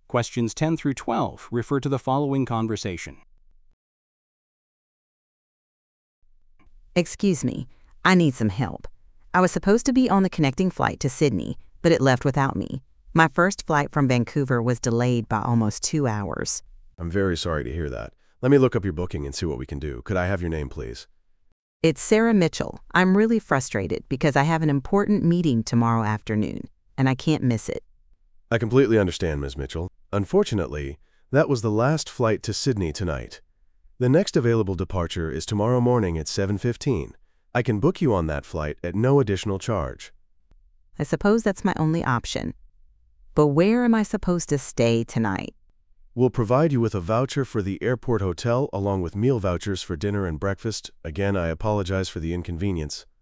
Questions 10 through 12 refer to the following conversation. Excuse me, I need some help. I was supposed to be on the connecting flight to Sydney, but it left without me. My first flight from Vancouver was delayed by almost 2 hours. I'm very sorry to hear that. Let me look up your booking and see what we can do. Could I have your name, please? It's Sarah Mitchell. I'm really frustrated because I have an important meeting tomorrow afternoon, and I can't miss it. I completely understand, Ms. Mitchell. Unfortunately, that was the last flight to Sydney tonight. The next available departure is tomorrow morning at 7:15. I can book you on that flight at no additional charge. I suppose that's my only option. But where am I supposed to stay tonight? We'll provide you with a voucher for the airport hotel along with meal vouchers for dinner and breakfast. Again, I apologize for the inconvenience.